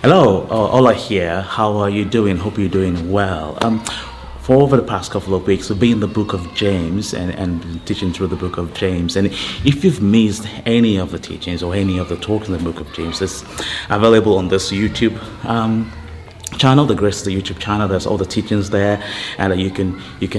Hello, Ola here. How are you doing? Hope you're doing well. For over the past couple of weeks, we've been in the book of James and been teaching through the book of James. And if you've missed any of the teachings or any of the talks in the book of James, it's available on this YouTube channel, the Grace, the YouTube channel. There's all the teachings there, and you can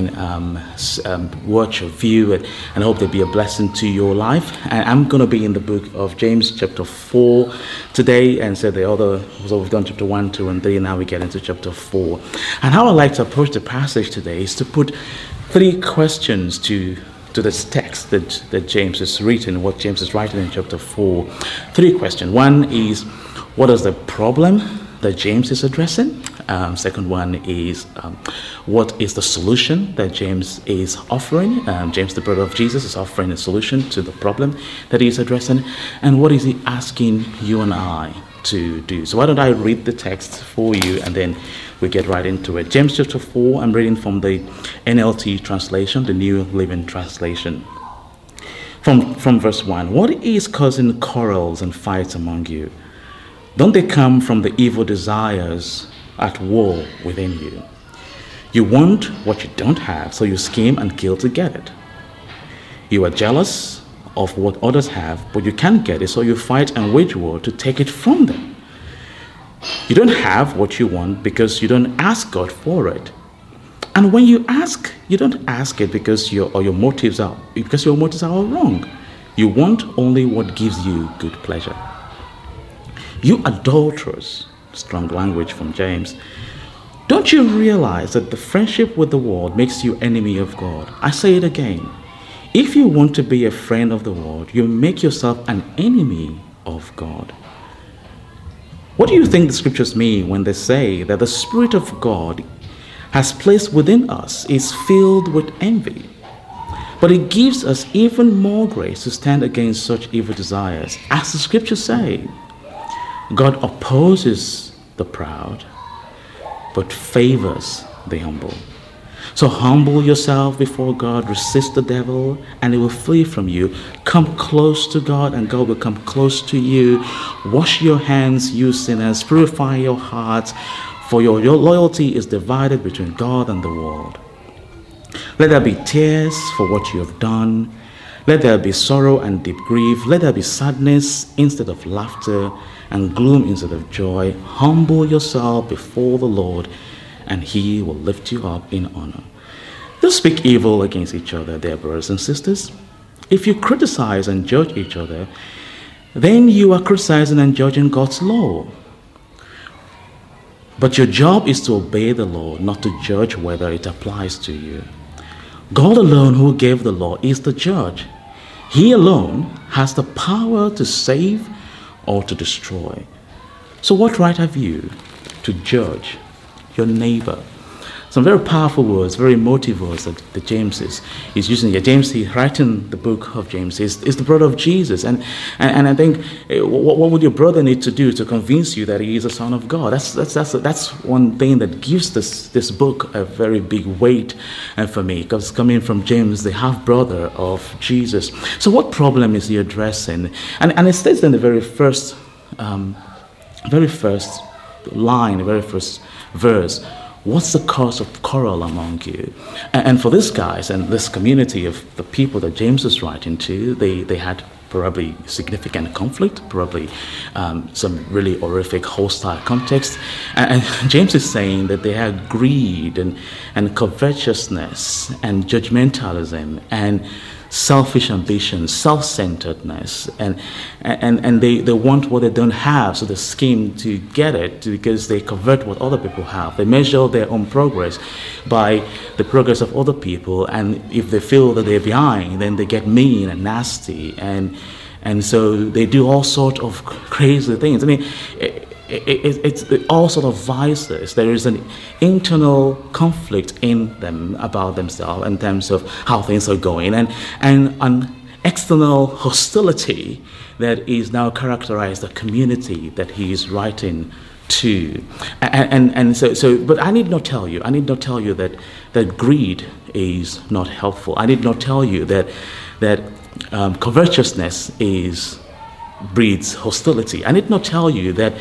watch or view it, and I hope they'll be a blessing to your life. And I'm going to be in the book of James chapter 4 today, and so we've done chapter 1, 2, and 3. Now we get into chapter 4. And how I like to approach the passage today is to put 3 questions to this text that James has written, what James is writing in chapter 4. 3 questions. One is, what is the problem that James is addressing? Second one is, what is the solution that James is offering? James, the brother of Jesus, is offering a solution to the problem that he is addressing. And what is he asking you and I to do? So why don't I read the text for you, and then we get right into it. James chapter 4, I'm reading from the NLT translation, the New Living Translation. From verse 1, what is causing quarrels and fights among you? Don't they come from the evil desires at war within you? You want what you don't have, so you scheme and kill to get it. You are jealous of what others have, but you can't get it, so you fight and wage war to take it from them. You don't have what you want because you don't ask God for it. And when you ask, you don't ask it because your motives are all wrong. You want only what gives you good pleasure. You adulterers, strong language from James, don't you realize that the friendship with the world makes you enemy of God? I say it again. If you want to be a friend of the world, you make yourself an enemy of God. What do you think the scriptures mean when they say that the Spirit of God has placed within us is filled with envy? But it gives us even more grace to stand against such evil desires. As the scriptures say, God opposes the proud, but favors the humble. So humble yourself before God, resist the devil, and he will flee from you. Come close to God, and God will come close to you. Wash your hands, you sinners. Purify your hearts, for your loyalty is divided between God and the world. Let there be tears for what you have done. Let there be sorrow and deep grief. Let there be sadness instead of laughter, and gloom instead of joy. Humble yourself before the Lord, and he will lift you up in honor. Don't speak evil against each other, dear brothers and sisters. If you criticize and judge each other, then you are criticizing and judging God's law. But your job is to obey the law, not to judge whether it applies to you. God alone, who gave the law, is the judge. He alone has the power to save or to destroy. So what right have you to judge your neighbor? Some very powerful words, very emotive words that James is using here. James, he's writing the book of James, is the brother of Jesus. And I think, what would your brother need to do to convince you that he is a son of God? That's one thing that gives this book a very big weight for me, because it's coming from James, the half-brother of Jesus. So what problem is he addressing? And it states in the very first line, the very first verse, what's the cause of quarrel among you? And for these guys and this community of the people that James is writing to, they had probably significant conflict, probably some really horrific hostile context. And James is saying that they had greed and covetousness and judgmentalism and selfish ambition, self-centeredness, and they want what they don't have, so they scheme to get it because they covet what other people have. They measure their own progress by the progress of other people, and if they feel that they're behind, then they get mean and nasty, and so they do all sorts of crazy things. I mean, it's all sort of vices. There is an internal conflict in them about themselves in terms of how things are going, and an external hostility that is now characterized the community that he is writing to. And so but I need not tell you that greed is not helpful. I need not tell you that covetousness breeds hostility. I need not tell you that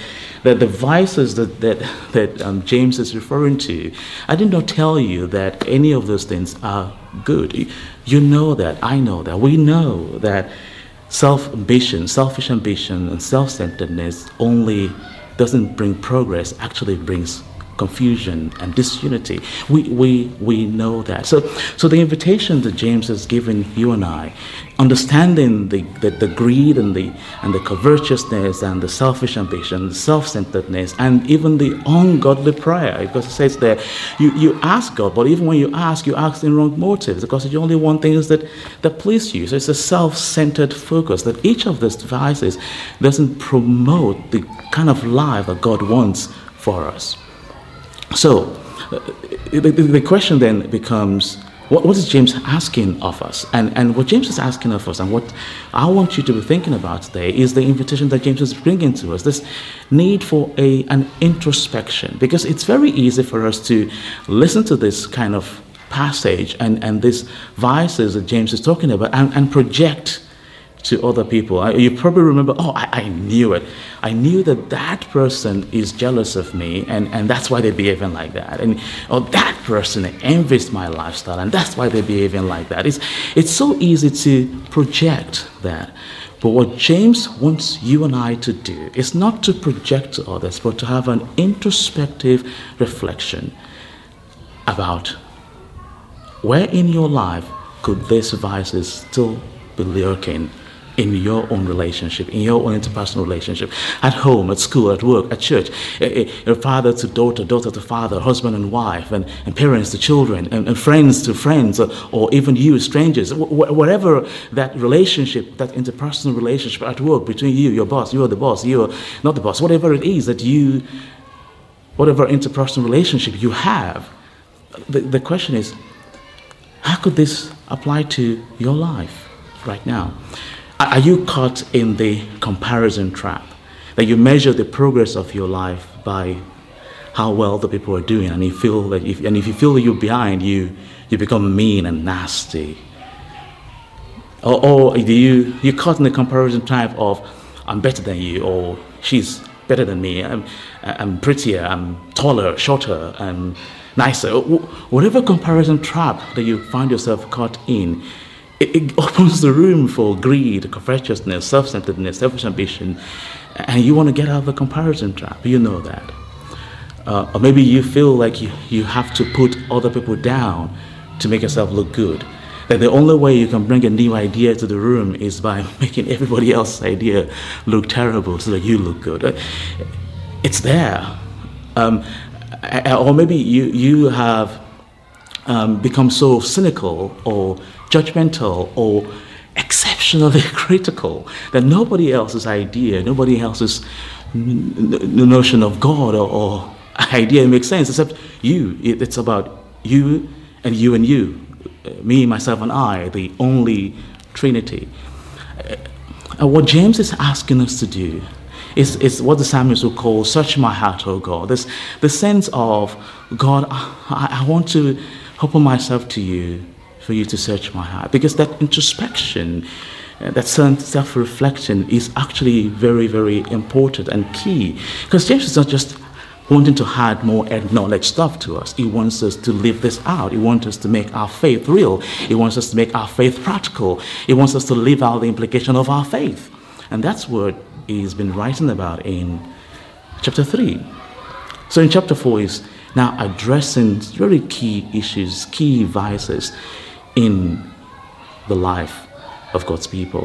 that the vices that James is referring to, I did not tell you that any of those things are good. You know that, I know that, we know that selfish ambition, and self-centeredness only doesn't bring progress, actually brings confusion and disunity. We know that. So the invitation that James has given you and I, understanding the greed and the covetousness and the selfish ambition, the self-centeredness, and even the ungodly prayer, because it says there, you ask God, but even when you ask in wrong motives, because you only want things that please you. So it's a self-centered focus, that each of these devices doesn't promote the kind of life that God wants for us. So the question then becomes, what is James asking of us? And what James is asking of us, and what I want you to be thinking about today, is the invitation that James is bringing to us, this need for an introspection. Because it's very easy for us to listen to this kind of passage and these vices that James is talking about and project to other people. You probably remember, I knew it. I knew that person is jealous of me, and that's why they're behaving like that. Or that person envies my lifestyle, and that's why they're behaving like that. It's so easy to project that. But what James wants you and I to do is not to project to others, but to have an introspective reflection about where in your life could these vices still be lurking in your own relationship, in your own interpersonal relationship, at home, at school, at work, at church, father to daughter, daughter to father, husband and wife, and parents to children, and friends to friends, or even you, strangers, whatever that relationship, that interpersonal relationship at work between you, your boss, you are the boss, you are not the boss, whatever it is that you, whatever interpersonal relationship you have, the question is, how could this apply to your life right now? Are you caught in the comparison trap, that you measure the progress of your life by how well the people are doing, and you feel that if you feel that you're behind, you become mean and nasty? Or you're caught in the comparison trap of, I'm better than you, or she's better than me, I'm prettier, I'm taller, shorter, I'm nicer. Whatever comparison trap that you find yourself caught in, it opens the room for greed, covetousness, self-centeredness, selfish ambition, and you want to get out of the comparison trap. You know that. Or maybe you feel like you have to put other people down to make yourself look good. That the only way you can bring a new idea to the room is by making everybody else's idea look terrible so that you look good. It's there. Or maybe you have become so cynical or judgmental or exceptionally critical that nobody else's idea, nobody else's notion of God or idea makes sense except you. It's about you and you and you, me, myself, and I, the only Trinity. What James is asking us to do is what the psalmist would call, search my heart, O God. The sense of, God, I want to open myself to you, for you to search my heart. Because that introspection, that self-reflection is actually very, very important and key. Because James is not just wanting to add more knowledge stuff to us. He wants us to live this out. He wants us to make our faith real. He wants us to make our faith practical. He wants us to live out the implication of our faith. And that's what he's been writing about in chapter 3. So in chapter 4 is now addressing very key issues, key vices in the life of God's people.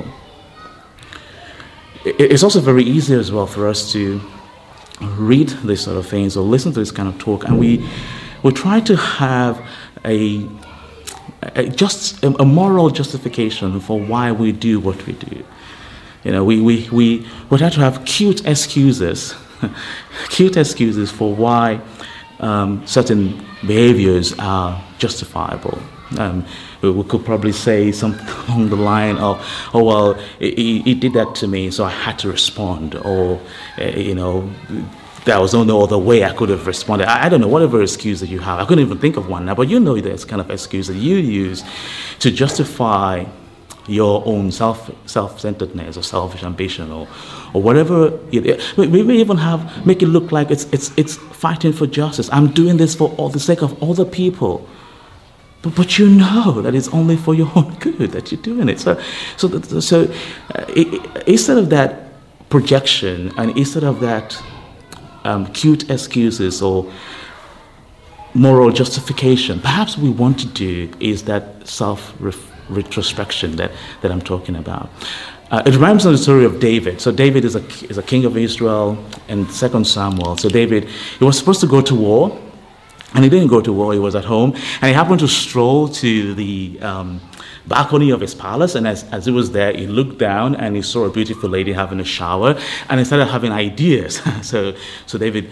It's also very easy as well for us to read these sort of things or listen to this kind of talk, and we try to have a moral justification for why we do what we do. You know, we try to have cute excuses for why certain behaviors are justifiable. We could probably say something along the line of, oh, well, he did that to me, so I had to respond. Or, there was no other way I could have responded. I don't know, whatever excuse that you have. I couldn't even think of one now, but you know there's kind of excuse that you use to justify your own self-centeredness or selfish ambition or whatever it is. We may even make it look like it's fighting for justice. I'm doing this for the sake of other people. But you know that it's only for your own good that you're doing it. So instead of that projection and instead of that cute excuses or moral justification, perhaps we want to do is that self-retrospection that I'm talking about. It reminds me of the story of David. So David is a king of Israel in 2 Samuel. So David, he was supposed to go to war, and he didn't go to war. He was at home, and he happened to stroll to the balcony of his palace, and as he was there, he looked down and he saw a beautiful lady having a shower, and he started having ideas. So David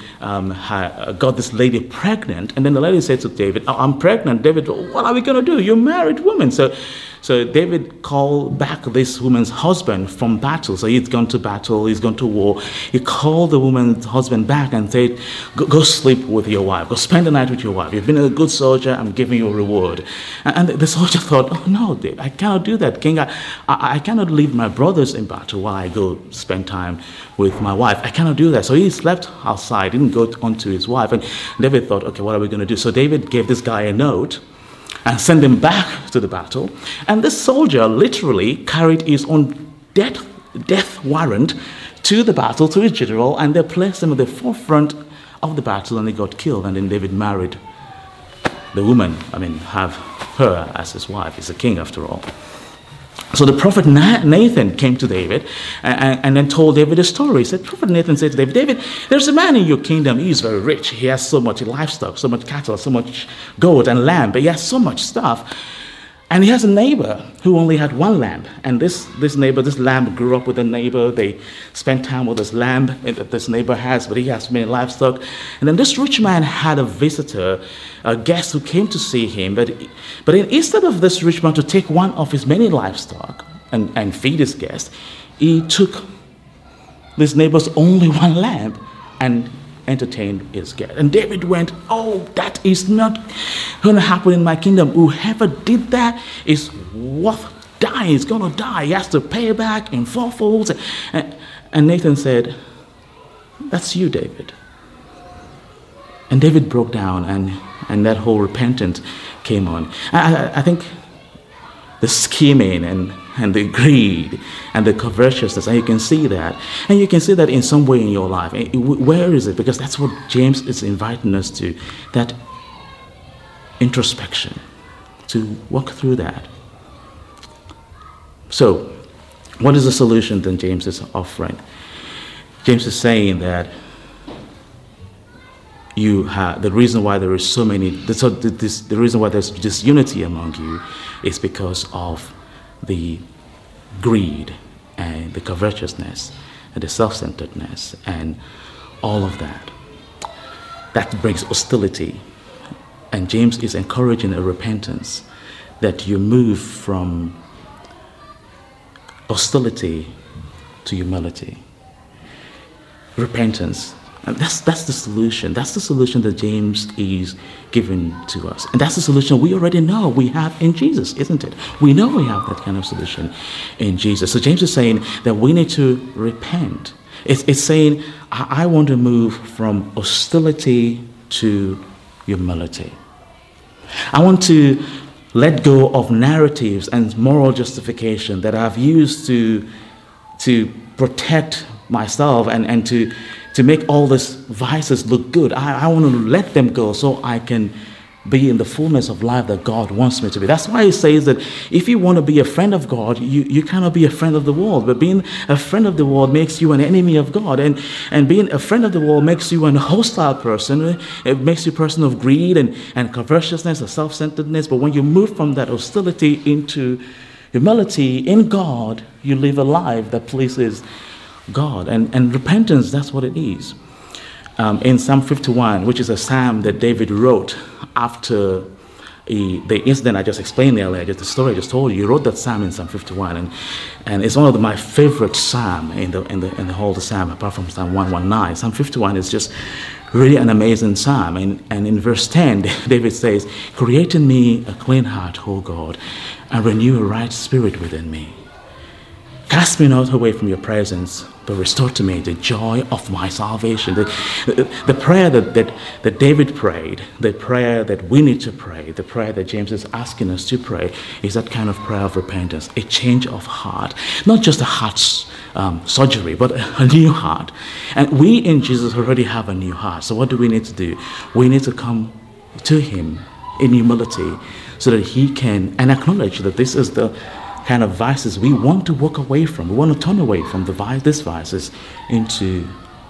got this lady pregnant, and then the lady said to David, "Oh, I'm pregnant." David, "What are we going to do? You're a married woman." So David called back this woman's husband from battle. So he's gone to battle, he's gone to war. He called the woman's husband back and said, go sleep with your wife. Go spend the night with your wife. You've been a good soldier, I'm giving you a reward. And the soldier thought, "Oh no, Dave, I cannot do that, King. I cannot leave my brothers in battle while I go spend time with my wife. I cannot do that." So he slept outside, didn't go onto his wife. And David thought, okay, what are we going to do? So David gave this guy a note and sent him back to the battle. And this soldier literally carried his own death warrant to the battle, to his general, and they placed him at the forefront of the battle, and he got killed. And then David married the woman, have her as his wife. He's a king after all. So the prophet Nathan came to David and then told David a story. He said, Prophet Nathan said to David, "David, there's a man in your kingdom. He is very rich. He has so much livestock, so much cattle, so much gold and lamb, but he has so much stuff. And he has a neighbor who only had one lamb. And this lamb grew up with the neighbor. They spent time with this lamb that this neighbor has, but he has many livestock. And then this rich man had a visitor, a guest who came to see him. But instead of this rich man to take one of his many livestock and feed his guest, he took this neighbor's only one lamb and entertained his guest." And David went, "Oh, that is not going to happen in my kingdom. Whoever did that is worth dying. He's going to die. He has to pay back in fourfolds." And Nathan said, "That's you, David." And David broke down, and that whole repentance came on. I think the scheming and the greed and the covetousness, and you can see that. And you can see that in some way in your life. Where is it? Because that's what James is inviting us to, that introspection, to walk through that. So, what is the solution that James is offering? James is saying that the reason why there is the reason why there's disunity among you is because of the greed and the covetousness and the self-centeredness and all of that. That brings hostility. And James is encouraging a repentance, that you move from hostility to humility. Repentance. And that's the solution. That's the solution that James is giving to us. And that's the solution we already know we have in Jesus, isn't it? We know we have that kind of solution in Jesus. So James is saying that we need to repent. It's saying, I want to move from hostility to humility. I want to let go of narratives and moral justification that I've used to protect myself and to make all these vices look good. I want to let them go so I can be in the fullness of life that God wants me to be. That's why he says that if you want to be a friend of God, you cannot be a friend of the world. But being a friend of the world makes you an enemy of God. And being a friend of the world makes you a hostile person. It makes you a person of greed and covetousness or self-centeredness. But when you move from that hostility into humility in God, you live a life that pleases God. And repentance, that's what it is. In Psalm 51, which is a psalm that David wrote after the incident I just explained earlier, just the story I just told you, he wrote that psalm in Psalm 51, and it's one of my favorite psalm in the whole psalm, apart from Psalm 119. Psalm 51 is just really an amazing psalm. And in verse 10, David says, "Create in me a clean heart, O God, and renew a right spirit within me. Cast me not away from your presence, but restore to me the joy of my salvation." The prayer that David prayed, the prayer that we need to pray, the prayer that James is asking us to pray, is that kind of prayer of repentance, a change of heart. Not just a heart surgery, but a new heart. And we in Jesus already have a new heart. So what do we need to do? We need to come to him in humility so that he can, and acknowledge that this is the kind of vices we want to walk away from. We want to turn away from these vices into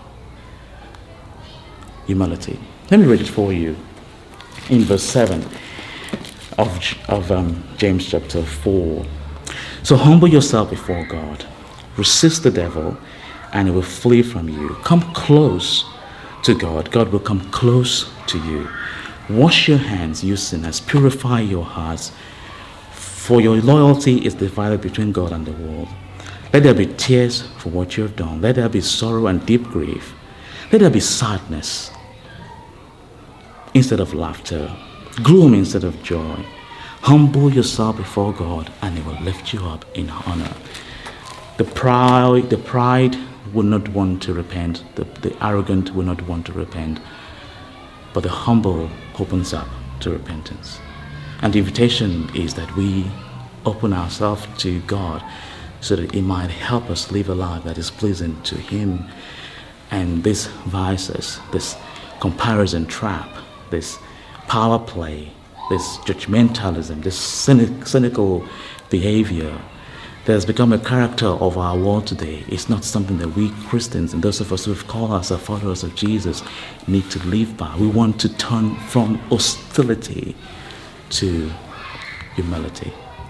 humility. Let me read it for you in verse 7 of James chapter 4. "So humble yourself before God. Resist the devil, and he will flee from you. Come close to God. God will come close to you. Wash your hands, you sinners. Purify your hearts. For your loyalty is divided between God and the world. Let there be tears for what you have done. Let there be sorrow and deep grief. Let there be sadness instead of laughter, gloom instead of joy. Humble yourself before God, and he will lift you up in honor." The pride will not want to repent. The arrogant will not want to repent. But the humble opens up to repentance. And the invitation is that we open ourselves to God so that he might help us live a life that is pleasing to him. And these vices, this comparison trap, this power play, this judgmentalism, this cynical behavior that has become a character of our world today is not something that we Christians and those of us who have called ourselves followers of Jesus need to live by. We want to turn from hostility to humility.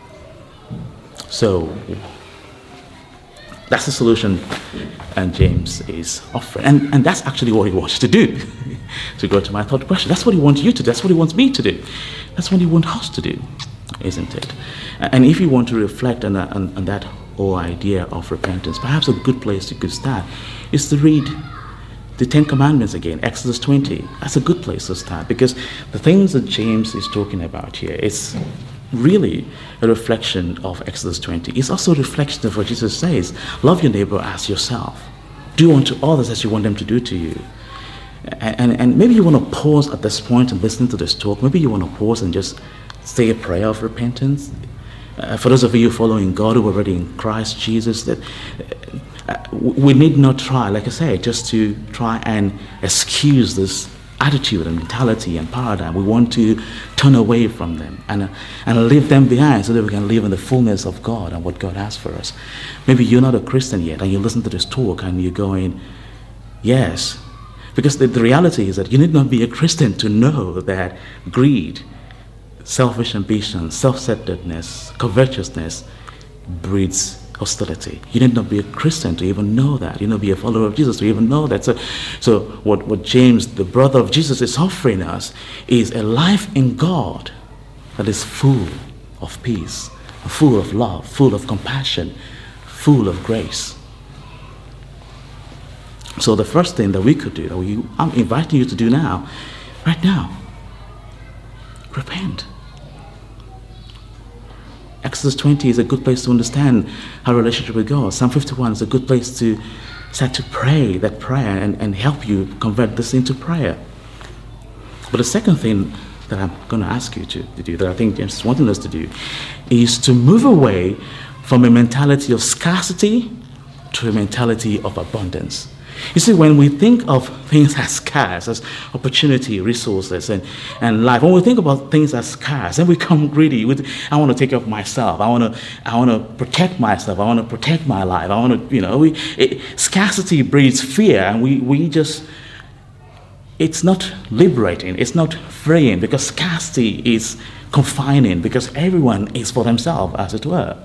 So that's the solution and James is offering. And that's actually what he wants to do. To go to my third question, that's what he wants you to do. That's what he wants me to do. That's what he wants us to do, isn't it? And if you want to reflect on that whole idea of repentance, perhaps a good place you could start is to read the Ten Commandments again, Exodus 20. That's a good place to start, because the things that James is talking about here is really a reflection of Exodus 20. It's also a reflection of what Jesus says. Love your neighbor as yourself. Do unto others as you want them to do to you. And maybe you want to pause at this point and listen to this talk. Maybe you want to pause and just say a prayer of repentance. For those of you following God who are already in Christ Jesus, that we need not try, like I say, just to try and excuse this attitude and mentality and paradigm. We want to turn away from them and leave them behind so that we can live in the fullness of God and what God has for us. Maybe you're not a Christian yet and you listen to this talk and you're going, yes. Because the reality is that you need not be a Christian to know that greed, selfish ambition, self-centeredness, covetousness breeds hostility. You need not be a Christian to even know that. You need not be a follower of Jesus to even know that. So what James, the brother of Jesus, is offering us is a life in God that is full of peace, full of love, full of compassion, full of grace. So the first thing that we could do, I'm inviting you to do now, right now, repent. Exodus 20 is a good place to understand our relationship with God. Psalm 51 is a good place to start to pray that prayer and help you convert this into prayer. But the second thing that I'm going to ask you to do, that I think James is wanting us to do, is to move away from a mentality of scarcity to a mentality of abundance. You see, when we think of things as scarce, as opportunity, resources, and life, when we think about things as scarce, then we become greedy. I want to take care of myself. I want to protect myself. I want to protect my life. I want to, scarcity breeds fear, and we just, it's not liberating. It's not freeing, because scarcity is confining, because everyone is for themselves, as it were.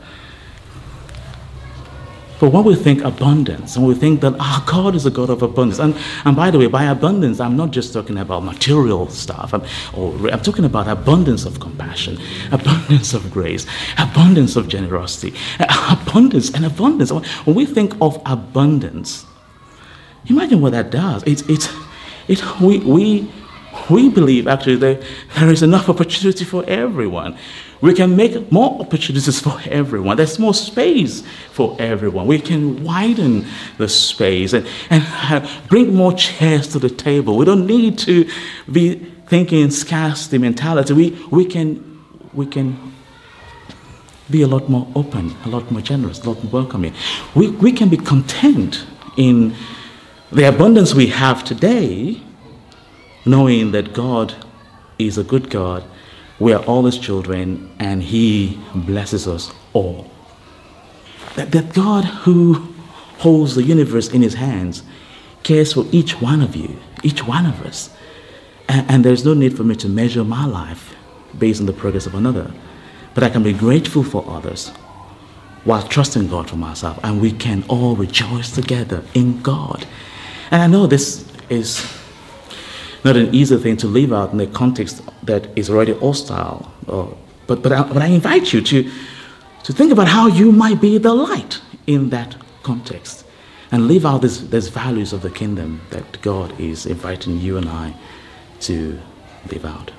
But when we think abundance, and we think that God is a God of abundance, and by the way, by abundance, I'm not just talking about material stuff. I'm talking about abundance of compassion, abundance of grace, abundance of generosity, abundance. When we think of abundance, imagine what that does. We believe actually that there is enough opportunity for everyone. We can make more opportunities for everyone. There's more space for everyone. We can widen the space and bring more chairs to the table. We don't need to be thinking scarcity mentality. We can be a lot more open, a lot more generous, a lot more welcoming. We can be content in the abundance we have today, knowing that God is a good God. We are all His children, and He blesses us all. That God who holds the universe in His hands cares for each one of you, each one of us. And there's no need for me to measure my life based on the progress of another. But I can be grateful for others while trusting God for myself. And we can all rejoice together in God. And I know this is not an easy thing to live out in a context that is already hostile. But I invite you to think about how you might be the light in that context and live out these values of the kingdom that God is inviting you and I to live out.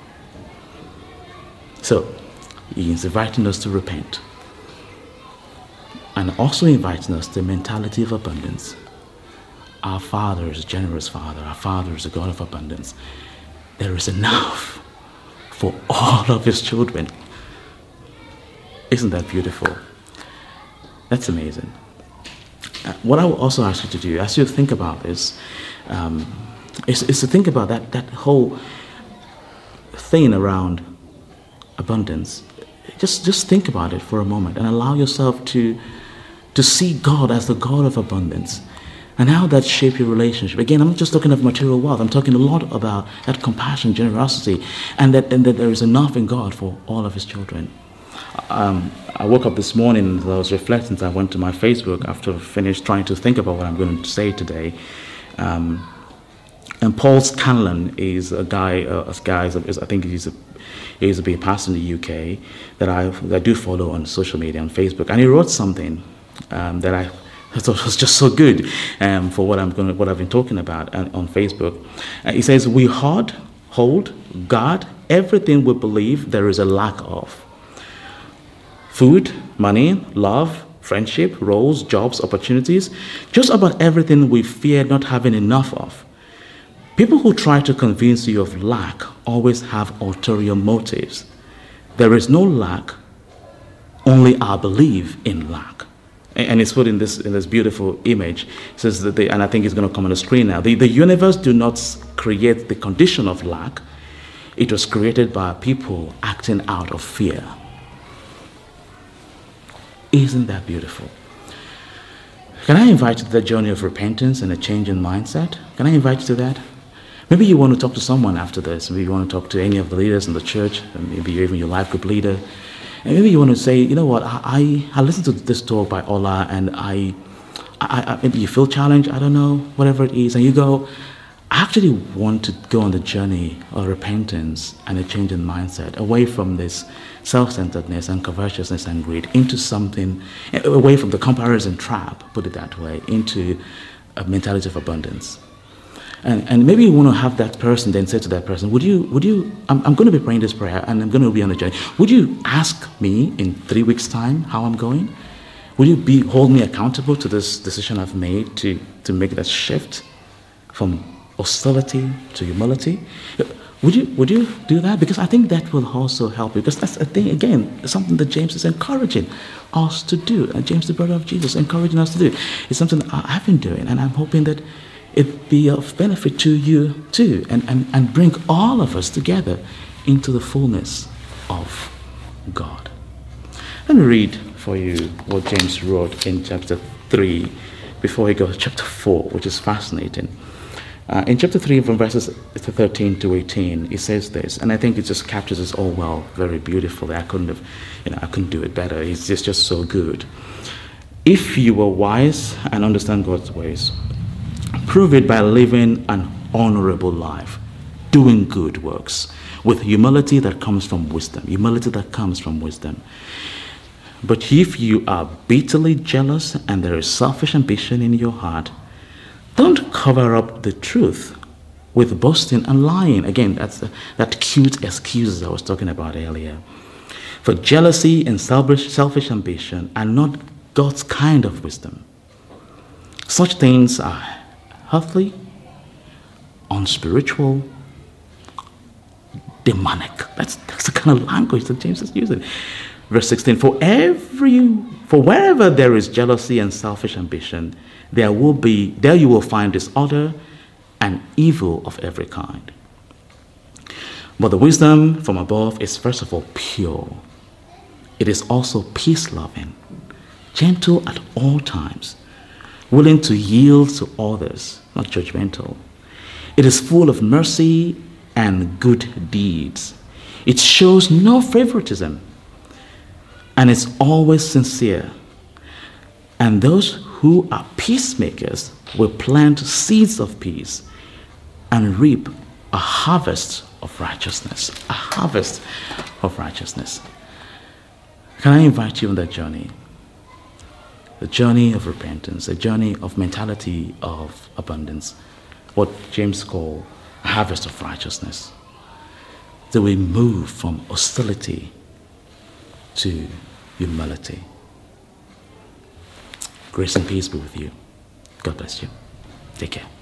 So, He is inviting us to repent and also inviting us to a mentality of abundance. Our Father is a generous Father. Our Father is a God of abundance. There is enough for all of His children. Isn't that beautiful? That's amazing. What I will also ask you to do, as you think about this, is to think about that whole thing around abundance. Just think about it for a moment and allow yourself to see God as the God of abundance. And how that shapes your relationship. Again, I'm not just talking of material wealth. I'm talking a lot about that compassion, generosity, and that there is enough in God for all of His children. I woke up this morning as I was reflecting. I went to my Facebook after I finished trying to think about what I'm going to say today. And Paul Scanlon is a guy. I think he used to be a pastor in the UK that I do follow on social media on Facebook, and he wrote something that I thought it was just so good for what I've been talking about on Facebook. He says, we hold, guard everything we believe there is a lack of. Food, money, love, friendship, roles, jobs, opportunities, just about everything we fear not having enough of. People who try to convince you of lack always have ulterior motives. There is no lack, only our belief in lack. And it's put in this beautiful image. It says that and I think it's going to come on the screen now. The universe do not create the condition of lack. It was created by people acting out of fear. Isn't that beautiful? Can I invite you to the journey of repentance and a change in mindset? Can I invite you to that? Maybe you want to talk to someone after this. Maybe you want to talk to any of the leaders in the church, maybe even your life group leader. And maybe you want to say, you know what, I listened to this talk by Ola, and I maybe you feel challenged, I don't know, whatever it is, and you go, I actually want to go on the journey of repentance and a change in mindset, away from this self-centeredness and covetousness and greed, into something, away from the comparison trap, put it that way, into a mentality of abundance. And maybe you want to have that person then say to that person, would you, I'm going to be praying this prayer and I'm going to be on a journey. Would you ask me in 3 weeks' time how I'm going? Would you hold me accountable to this decision I've made to make that shift from hostility to humility? Would you do that? Because I think that will also help you. Because that's a thing, again, something that James is encouraging us to do. And James, the brother of Jesus, encouraging us to do. It's something I've been doing, and I'm hoping that it be of benefit to you too, and bring all of us together into the fullness of God. Let me read for you what James wrote in chapter 3 before he goes to chapter 4, which is fascinating. In chapter 3, from verses 13 to 18, it says this, and I think it just captures us all well, very beautifully. I couldn't do it better. It's just so good. If you were wise and understand God's ways, prove it by living an honorable life, doing good works, with humility that comes from wisdom. Humility that comes from wisdom. But if you are bitterly jealous and there is selfish ambition in your heart, don't cover up the truth. with boasting and lying. Again, that's that cute excuses I was talking about earlier. For jealousy and selfish ambition are not God's kind of wisdom. Such things are earthly, unspiritual, demonic. That's the kind of language that James is using. Verse 16, for wherever there is jealousy and selfish ambition, there you will find disorder and evil of every kind. But the wisdom from above is first of all pure. It is also peace-loving, gentle at all times, willing to yield to others, not judgmental. It is full of mercy and good deeds. It shows no favoritism and is always sincere. And those who are peacemakers will plant seeds of peace and reap a harvest of righteousness. A harvest of righteousness. Can I invite you on that journey? The journey of repentance, a journey of mentality of abundance, what James called a harvest of righteousness. That we move from hostility to humility. Grace and peace be with you. God bless you. Take care.